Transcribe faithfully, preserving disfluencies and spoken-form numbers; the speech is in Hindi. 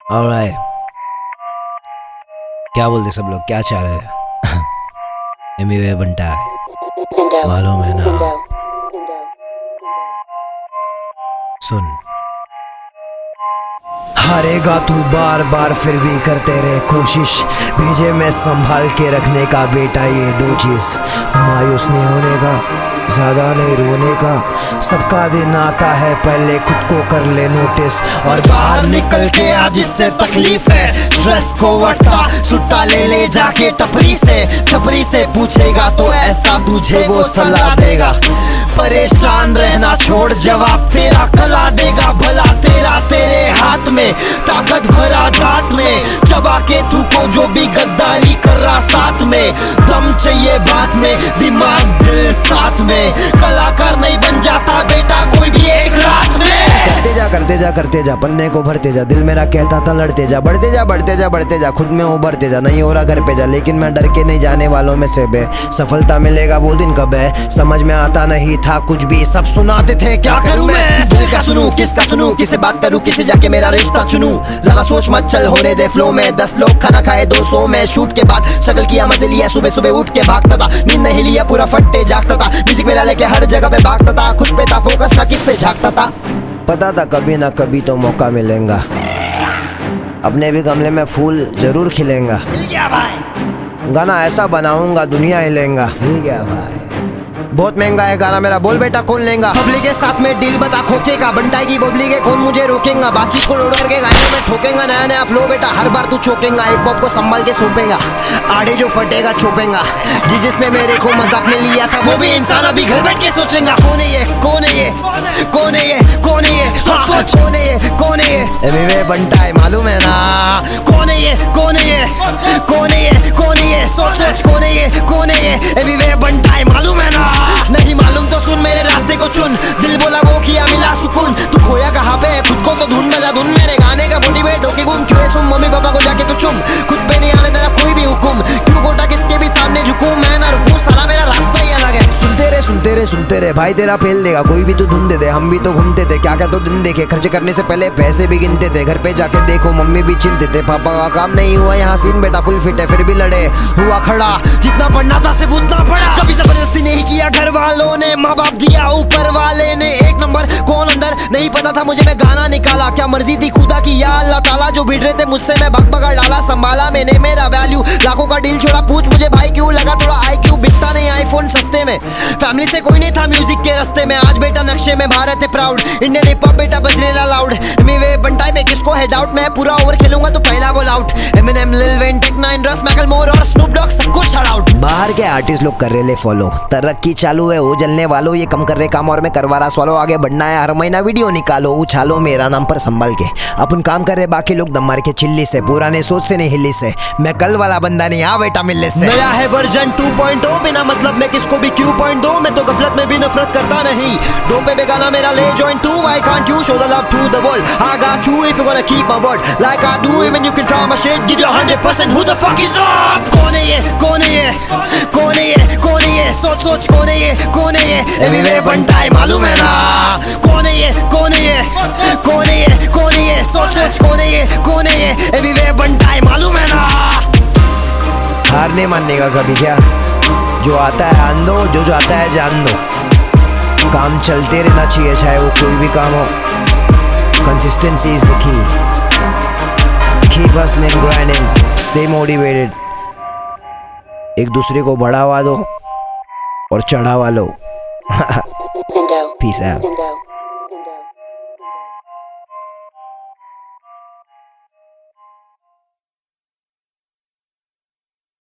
ऑलराइट, क्या बोलते सब लोग, क्या चाह रहे हैं? एमिवे बनता है, मालूम है ना? सुन, हारेगा तू बार बार फिर भी करते रहे कोशिश, भेजे मैं संभाल के रखने का बेटा ये दो चीज, मायूस नहीं होने का, ज्यादा नहीं रोने का, सबका दिन आता है पहले खुद को कर ले नोटिस, और बाहर निकल के आज इससे तकलीफ है, स्ट्रेस को वटा सुट्टा ले ले जाके टपरी से, टपरी से पूछेगा तो ऐसा तुझे वो सलाह देगा, परेशान रहना छोड़ जवाब तेरा कला देगा, भला तेरा तेरे हाथ में, ताकत भरा दांत में, चबा के तू को जो भी गद्दारी कर रहा साथ में, दम चाहिए बात में, दिमाग दिल साथ में, कलाकार नहीं बन जाता बेटा कोई भी एक रात में। करते जा करते जा करते जा, पन्ने को भरते जा, दिल मेरा कहता था लड़ते जा, बढ़ते जा बढ़ते जा बढ़ते जा, खुद में उभरते जा, नहीं हो रहा घर पे जा, लेकिन मैं डर के नहीं जाने वालों में से बे, सफलता मिलेगा वो दिन कब है, समझ में आता नहीं था कुछ भी, सब सुनाते थे क्या करूं मैं, दिल का सुनूं किसका सुनूं, किसे बात करूं किसे जाके मेरा रिश्ता चुनूं, ज्यादा सोच मत चल होने दे फ्लो में, दस लोग खाना खाए दो सौ में, शूट के बाद शक्ल किया मजे लिया, सुबह सुबह उठ के भागता था, नींद नहीं लिया पूरा फट्टे जागता था, म्यूजिक मेरा लेके हर जगह पे भागता था, खुद पे था फोकस ना किस पे झांकता था, पता था कभी ना कभी तो मौका मिलेगा, अपने भी गमले में फूल जरूर खिलेगा, मिल गया भाई, गाना ऐसा बनाऊंगा दुनिया हिलेगा, मिल गया भाई, बहुत महंगा है गाना मेरा, बोल बेटा कौन लेगा, पब्लिक के साथ में डील बता खोके का, बनटाएगी बबली के कौन मुझे रोकेगा, बातचीत को उड़ करके गाने में ठोकेगा, नया नया फ्लो बेटा हर बार तू चौकेगा, हिप हॉप को संभाल के सौंपेगा, आड़े जो फटेगा छोपेगा, जी जिसने मेरे को मजाक में लिया था वो भी इंसान अभी घर बैठ के सोचेगा, कौन है ये कौन है ये कौन है ये कौन है ये सोच सोच, कौन है ये कौन है ये एमिवे बनता है मालूम है ना, कौन है ये कौन है ये कौन है ये कौन है ये सोच सोच, कौन है ये कौन है ये एमिवे बनता है मालूम है ना, नहीं मालूम तो सुन मेरे रास्ते को चुन, दिल बोला वो किया मिला सुकून, तू खोया कहाँ पे खुद को तो ढूंढ बजा धुन, मेरे गाने का मोटिवेट होके घूम, क्यों सुन मम्मी पापा को जाके तो चुम, खुद पे नहीं आने तेरा कोई भी हुकुम, क्यों गोटा किसके भी सामने झुकूं, मैं ना रुकूं, साला मेरा रास्ता ही अलग है, सुनते रहे सुनते रहे सुनते रहे भाई तेरा फेल देगा, कोई भी तू धुन दे दे, हम भी तो घूमते थे, क्या क्या तो दिन देखे, खर्च करने से पहले पैसे भी गिनते थे, घर पे जाके देखो मम्मी भी चिंतित थे, पापा का काम नहीं हुआ यहाँ सीन बेटा फुल फिट है, फिर भी लड़े हुआ खड़ा, जितना पढ़ना था सिर्फ उतना पढ़ा, कभी जबरदस्ती नहीं किया घर वालों ने, माँ बाप दिया ऊपर वाले ने, एक नंबर कौन अंदर नहीं पता था मुझे, मैं गाना निकाला, क्या मर्जी थी खुदा की या अल्लाह ताला, जो भिड़ रहे थे मुझसे मैं भग भगा डाला, संभाला मैंने मेरा वैल्यू, लाखों का डील छोड़ा, पूछ मुझे भाई क्यों लगा थोड़ा आई क्यों, बिकता नहीं आईफोन सस्ते में, फैमिली से कोई नहीं था म्यूजिक के रास्ते में, आज बेटा नक्शे में भारत है प्राउड, इंडियन हिप हॉप बेटा बजरेला लाउड, एमिवे बनता है किसको है डाउट, मैं पूरा ओवर खेलूंगा तो पहला ball out, Eminem Lil Wayne take nine रस मैकलमोर और स्नूप डॉग सबको शाउट आउट, बाहर के आर्टिस्ट लोग कर रहे ले फॉलो, तरक्की चालू है वो जलने वालों, ये कम कर रहे काम और मैं करवा रहा सवालों, आगे बढ़ना है हर महीना वीडियो निकालो, उछालो मेरा नाम पर संभल के, अपन काम कर रहे बाकी लोग दम मार के चिल्ली से, पुराने सोच से नहीं हिल्ली से, मैं कल वाला बंदा नहीं आ बेटा मिलने से, नया है वर्जन टू पॉइंट ओ, बिना मतलब में किसको भी क्यों पॉइंट दो, मैं तो गफलत में भी नफरत करता नहीं, दो पे बेगाना मेरा ले join to, I can't you show the love to the world, I got you if you gonna keep my word, like I do when you can try my shit, give your hundred percent, who the fuck is up, कौन है ये कौन है ये कौन है ये कौन है ये सोच सोच, कौन है ये कौन है ये एमिवे बनता है मालूम है ना, कौन है ये कौन है ये कौन है ये कौन है ये सोच सोच, कौन है ये कौन है ये एमिवे बनता है मालूम है ना, हार नहीं मानने का कभी, क्या जो आता है आन दो, जो जो आता है जान दो, काम चलते रहना चाहिए चाहे वो कोई भी काम हो, consistency is the key, keep hustling grinding, stay motivated, एक दूसरे को बढ़ावा दो और चढ़ावा लो, पीस आउट।